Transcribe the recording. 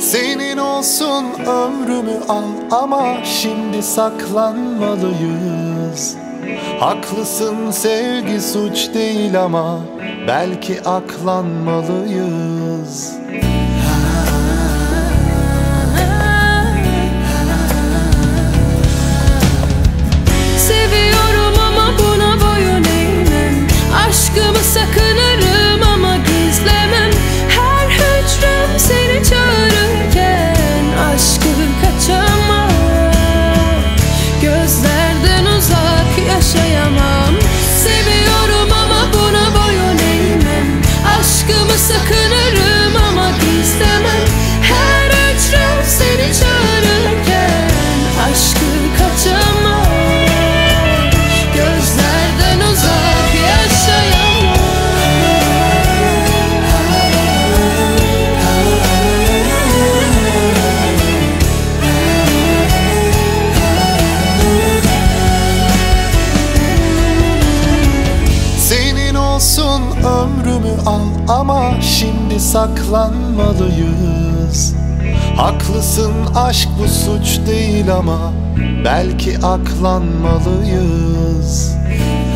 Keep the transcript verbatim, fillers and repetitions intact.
Senin olsun ömrümü al ama şimdi saklanmalıyız. Haklısın, sevgi suç değil ama belki aklanmalıyız. Seviyorum ama buna boyun eğmem. Aşkımı sakınırım ama gizlemem. Her hücrem seni çağırırken aşkın kaçamam. Gözlerden uzak yaşayamam. Seviyorum ama buna boyun eğmem. Aşkımı sakınırım ama gizlemem. Her hücrem seni çağırırken aşkın kaçamam. Gözlerden uzak yaşayamam. Senin olsun ömrümü al ama şimdi saklanmalıyız. Haklısın, aşk bu suç değil ama belki aklanmalıyız.